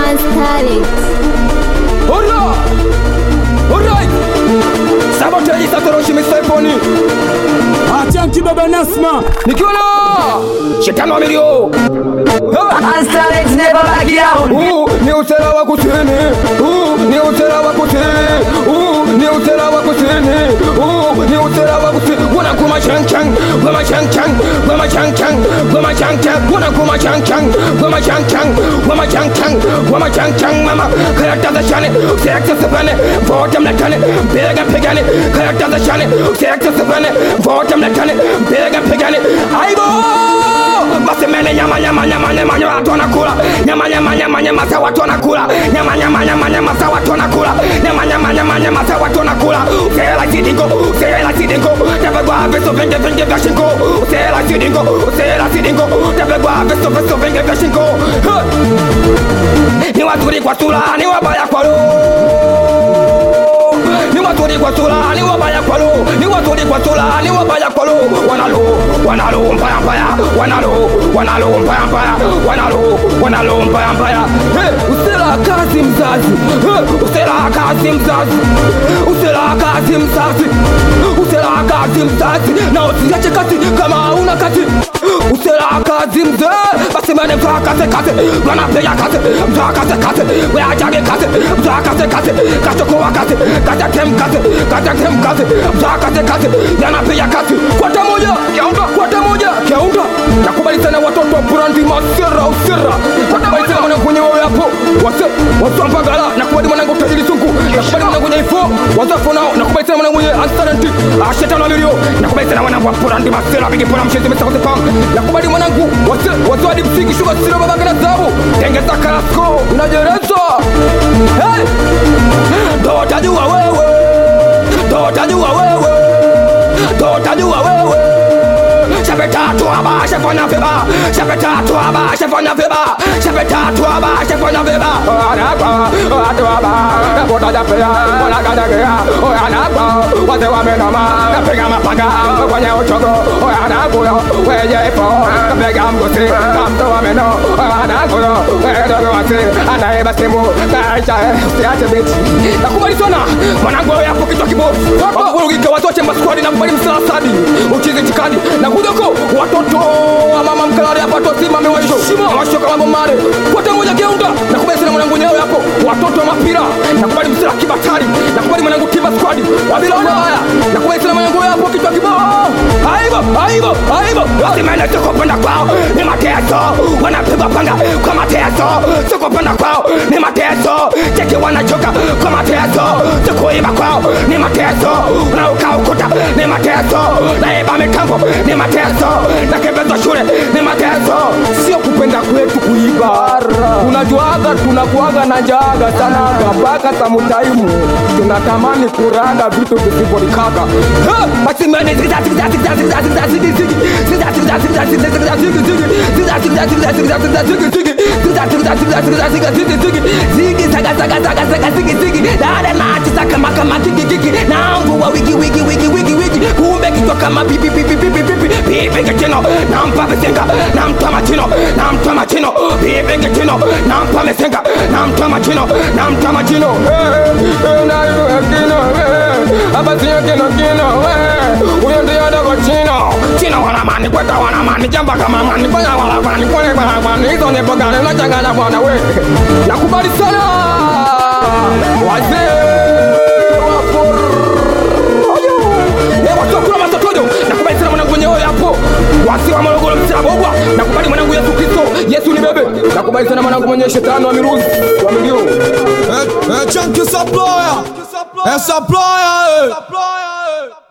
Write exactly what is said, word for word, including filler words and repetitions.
Unstyled. Alright, alright. Sabotage Satoshi Miseponi. Achanki baba Nasma. Nikiwa na Shetani wa milio. Unstyled never back down. Uh, ni usela wa kusini. Uh, ni usela wa kusini. Uh, ni usela wa kusini. Uh, ni usela wa kusini. Wana kuma chang chang, wana chang chang, wana chang chang, wana chang chang, wana kuma chang chang, wana chang chang, wana chang chang, wana chang chang mama. Karakta za shane, selecta sabane, vote mletane, bega pegane. Karakta za shane, selecta sabane, vote mletane, bega pegane. Aibo! Basi mene nyama nyama nyama nyama nyama watu wanakula. Nyama nyama nyama nyama sa watu wanakula. Nyama nyama nyama nyama sa watu wanakula. Nyama nyama nyama nyama sa watu wanakula. Usela sidingo, usela sidingo. Tafagwa veso venge venge vya shingo. Usela sidingo, usela sidingo. Tafagwa veso veso venge vya shingo. Ni wazuri kwa sura, ni wabaya kwa roho. Ni wazuri kwa sura, ni wabaya kwa roho. Ni wazuri kwa sura, ni wabaya kwa roho. Wanalo, wanalo mbaya mbaya. Wanalo, wanalo mbaya mbaya. Wanalo, wanalo mbaya mbaya. Hey, usela kazi mzazi. Hey, usela kazi mzazi. Usela kazi mzazi. Usela kazi mzazi. Na usiache kazi kama hauna kazi. Usela kazi mzazi. Basi mene mtaa kaze kaze. Wana peya kaze. Mtaa kaze kaze. Wea jage kaze. Mtaa kaze kaze. Kato kowa kaze. Kata kem kaze. Kata kem kaze. Mtaa kaze kaze. Yana peya kaze. Kwata moja. Kiaunda. Kwata moja. Kiaunda. Nakubali sana watoto brandi masera usera. Nakubali sana mwanangu kwenye wewe hapo. Wase. Watu mpagala. Nakubali mwanangu tajiri sungu. Nakubali mwanangu kwenye ifo. Wazafu nao. Nakubali sana mwanangu kwenye anstaranti. Ashetani wa milio. Nakubali sana mwanangu wa brandi masera. Bigi pona mshezi mesa kote pam. Nakubali mwanangu. Wase. Watu hadi msingi shuga siro babanga na zabu. Tengeza karasko. Unajereza. Hey. Dotajua wewe. Dotajua wewe. Dotajua wewe. Shapetatu aba, shafanya veba. Shapetatu aba, shafanya veba. Shapetatu aba, shafanya veba. Anakwa, atu aba. Napota japea, wanakadagea. Anakwa, wate wamenoma. Napiga mapanga, kwenye uchogo. Anakwa, weje ipo. Kapiga mgosi, kamto wameno. Anakwa, wedogo wasi. Anaiba simu, kaisha, siache biti. Nakubali sana, mwanangu yapo kichwa kibofu. Wakugurugika watoche maskwadi na kubali msalasadi. Uchizi chikadi, na kudoko watoto wa mama mkalari hapa tosima mewaisho washoka mambo mare kwa moja geunda na kubali sana mwanangu nyao hapo watoto wa mapira na kubali msela kibatari na kubali mwanangu tiba squad wabila haya na kubali sana mwanangu hapo kichwa kibao aibo aibo aibo basi mimi siko panda kwao ni mateso wanapiga panga kwa mateso siko panda kwao ni mateso cheki wanachoka kwa mateso siko iba kwao ni mateso na ukaukuta ni mateso na iba mikambo ni mateso na kebezo shule ni mateso sio kupenda kwetu kuiba unajuaga tunakuaga na jaga sana mpaka samutaimu tunatamani kuraga vitu visivyolikaka basi mene zigza zigza zigza zigza zigza zigza zigza zigza zigza zigza zigza zigza zigza zigza zigza zigza zigza zigza zigza zigi saga saga saga saga zigi zigi dada na tisaka makama kiki kiki na mvua wiki wiki wiki wiki wiki kumbe kichwa kama pipi pipi pipi pipi pipi kitino na mpa mesenga na mpa machino na mpa machino pipi kitino na mpa mesenga na mpa machino na mpa machino eh na yo kitino eh abati kitino kitino eh uyo ndio dogo chino chino wana mani kweta wana mani jamba kama mani kwa wala mani kwa wala mani hizo ni bogana na changanya bwana we nakubali sana wazee wasiwa Morogoro msabogwa nakubali mwanangu Yesu Kristo Yesu ni bebe nakubali sana mwanangu mwenye shetani wa miruzi wa milio eh eh chunky supplier eh supplier